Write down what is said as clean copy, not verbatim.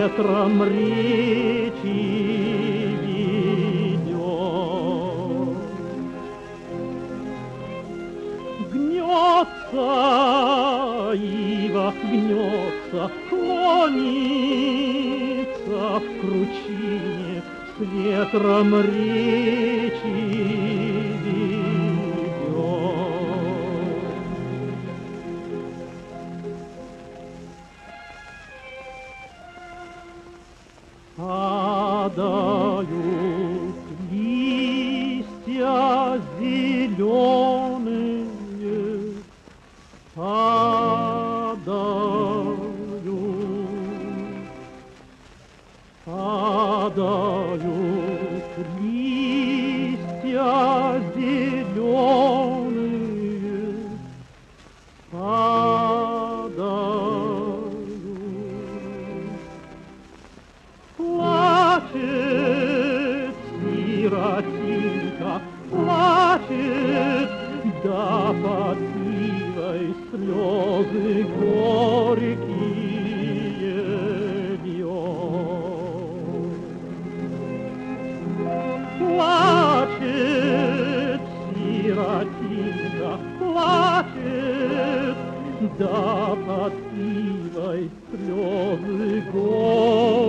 ветром речи ведет. Гнется ива, гнется, клонится в кручине, с ветром речи падают листья зеленые, падают листья зеленые, плачет сиротинка, плачет, да под ивой слезы горькие льет. Плачет сиротинка, плачет, да под ивой слезы горькие.